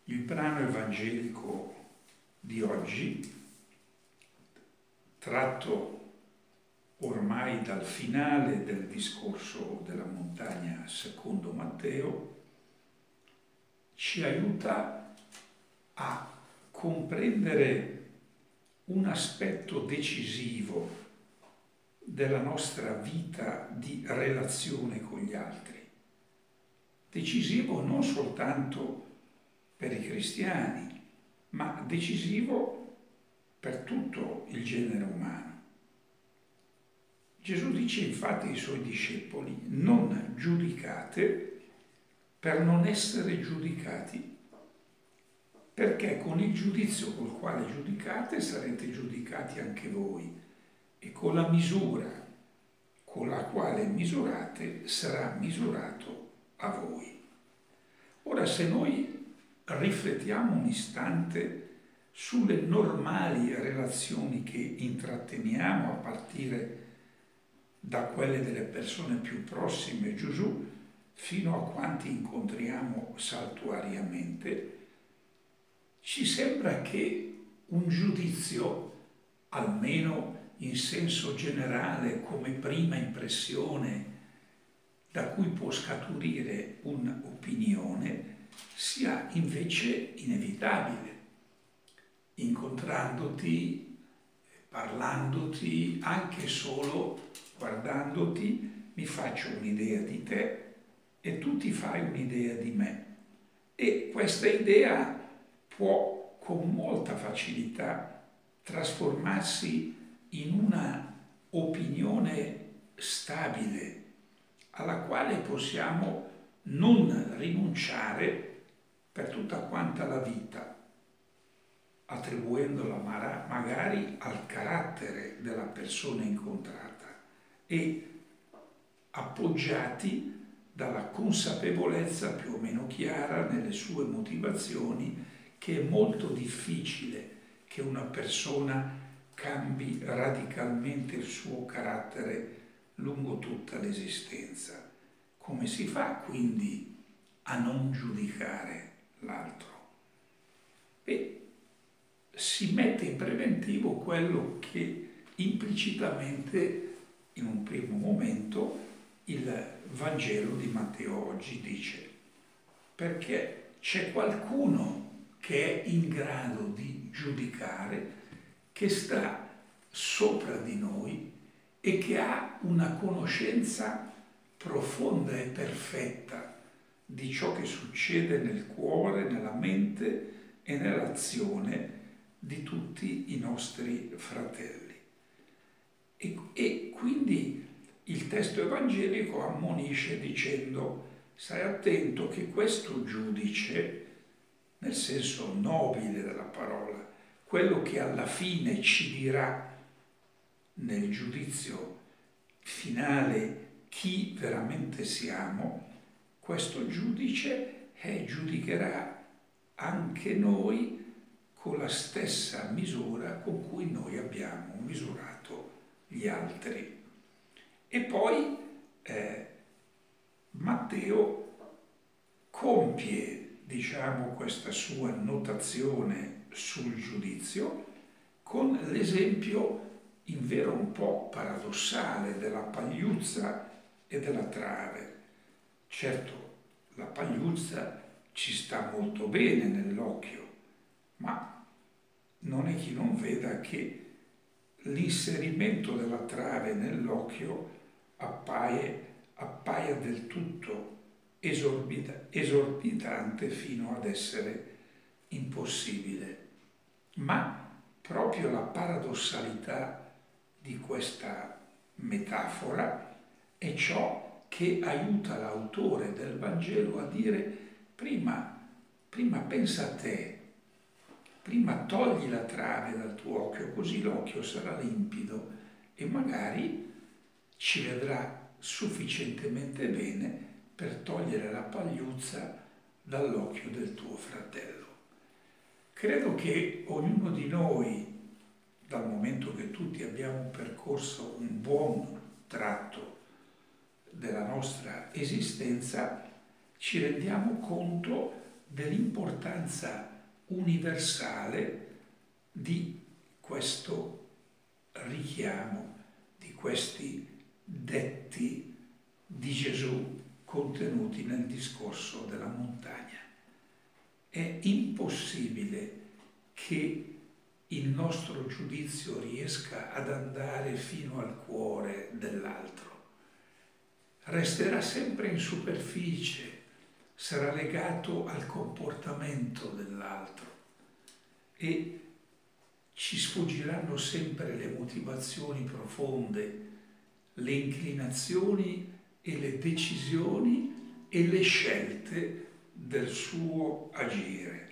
Il brano evangelico di oggi, tratto ormai dal finale del discorso della montagna secondo Matteo, ci aiuta a comprendere un aspetto decisivo della nostra vita di relazione con gli altri. Decisivo non soltanto per i cristiani, ma decisivo per tutto il genere umano. Gesù dice infatti ai suoi discepoli: non giudicate per non essere giudicati, perché con il giudizio col quale giudicate sarete giudicati anche voi, e con la misura con la quale misurate sarà misurato a voi. Ora, se noi riflettiamo un istante sulle normali relazioni che intratteniamo a partire da quelle delle persone più prossime, Gesù, fino a quanti incontriamo saltuariamente, ci sembra che un giudizio, almeno in senso generale, come prima impressione da cui può scaturire un'opinione, sia invece inevitabile. Incontrandoti, parlandoti, anche solo guardandoti, mi faccio un'idea di te e tu ti fai un'idea di me. E questa idea può con molta facilità trasformarsi in una opinione stabile alla quale possiamo non rinunciare per tutta quanta la vita, attribuendola magari al carattere della persona incontrata e appoggiati dalla consapevolezza più o meno chiara nelle sue motivazioni che è molto difficile che una persona cambi radicalmente il suo carattere lungo tutta l'esistenza. Come si fa quindi a non giudicare l'altro? E si mette in preventivo quello che implicitamente, in un primo momento, il Vangelo di Matteo oggi dice: perché c'è qualcuno che è in grado di giudicare, che sta sopra di noi e che ha una conoscenza profonda e perfetta di ciò che succede nel cuore, nella mente e nell'azione di tutti i nostri fratelli. E quindi il testo evangelico ammonisce dicendo: stai attento che questo giudice, nel senso nobile della parola, quello che alla fine ci dirà nel giudizio finale chi veramente siamo, questo giudice giudicherà anche noi con la stessa misura con cui noi abbiamo misurato gli altri. E poi Matteo compie, questa sua notazione sul giudizio con l'esempio invero un po' paradossale della pagliuzza e della trave. Certo, la pagliuzza ci sta molto bene nell'occhio, ma non è chi non veda che l'inserimento della trave nell'occhio appaia del tutto esorbitante fino ad essere impossibile. Ma proprio la paradossalità di questa metafora è ciò che aiuta l'autore del Vangelo a dire: prima pensa a te, prima togli la trave dal tuo occhio, così l'occhio sarà limpido e magari ci vedrà sufficientemente bene per togliere la pagliuzza dall'occhio del tuo fratello. Credo che ognuno di noi, dal momento che tutti abbiamo percorso un buon tratto della nostra esistenza, ci rendiamo conto dell'importanza universale di questo richiamo, di questi detti di Gesù contenuti nel discorso della montagna. È impossibile che il nostro giudizio riesca ad andare fino al cuore dell'altro. Resterà sempre in superficie, sarà legato al comportamento dell'altro e ci sfuggiranno sempre le motivazioni profonde, le inclinazioni e le decisioni e le scelte del suo agire.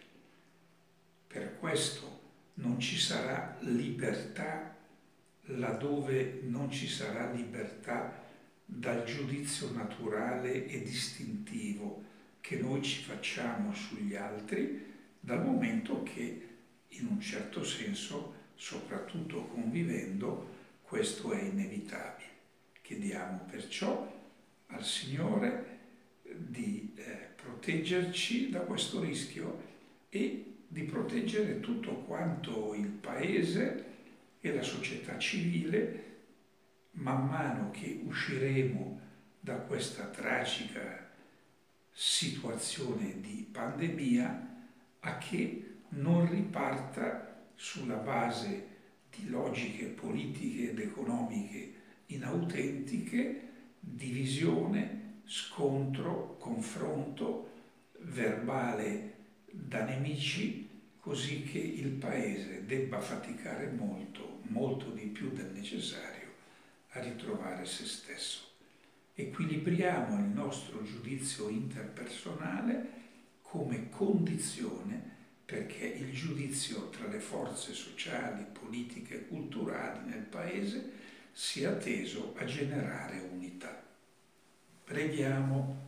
Per questo non ci sarà libertà laddove non ci sarà libertà dal giudizio naturale e distintivo che noi ci facciamo sugli altri, dal momento che in un certo senso, soprattutto convivendo, questo è inevitabile. Chiediamo perciò al Signore di proteggerci da questo rischio e di proteggere tutto quanto il Paese e la società civile man mano che usciremo da questa tragica situazione di pandemia, a che non riparta sulla base di logiche politiche ed economiche inautentiche, divisione, scontro, confronto verbale da nemici, così che il Paese debba faticare molto, molto di più del necessario a ritrovare se stesso. Equilibriamo il nostro giudizio interpersonale come condizione perché il giudizio tra le forze sociali, politiche e culturali nel Paese sia teso a generare unità. Preghiamo.